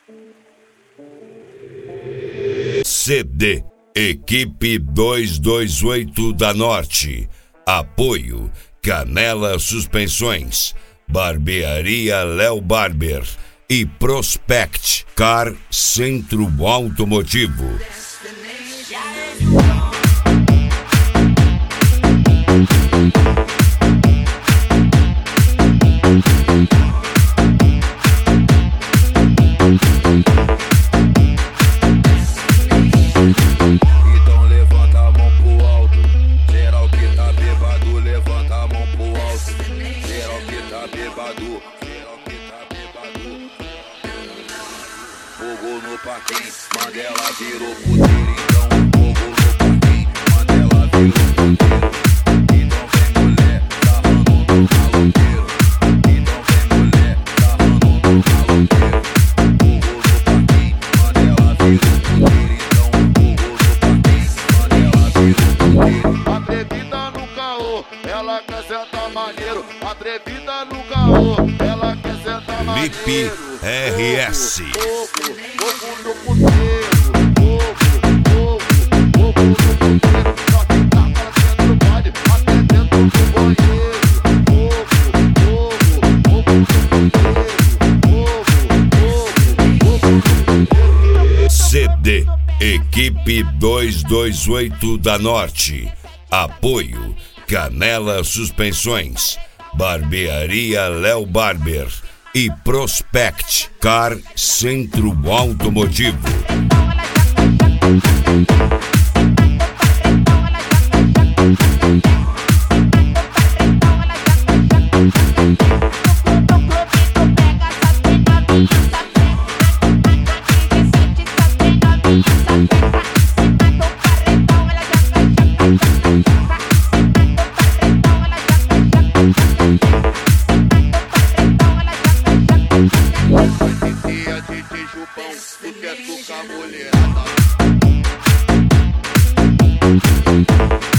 CD Equipe 228 da Norte. Apoio Canela Suspensões, Barbearia Léo Barber e Prospect Car Centro Automotivo. Então levanta a mão pro alto, geral que tá bêbado, levanta a mão pro alto, geral que tá bêbado, geral que tá bêbado. Fogo no parquinho, Mandela virou puteiro, então fogo no parquinho, Mandela virou puteiro. Então vem mulher, sarrando no maloqueiro, então vem mulher, sarrando no maloqueiro. Fogo no parquinho, Mandela virou puteiro. Atrevida no caô, ela quer sentar maneiro. Atrevida no caô, ela quer sentar maneiro. Lipe RS. Fogo no puteiro. Fogo no puteiro. Só quem tá fazendo no baile, até dentro do banheiro. Fogo no puteiro. CD Equipe 228 da Norte. Apoio Canela Suspensões, Barbearia Léo Barber e Prospect Car Centro Automotivo. Dia de Jupão, tu quer tocar mulherada.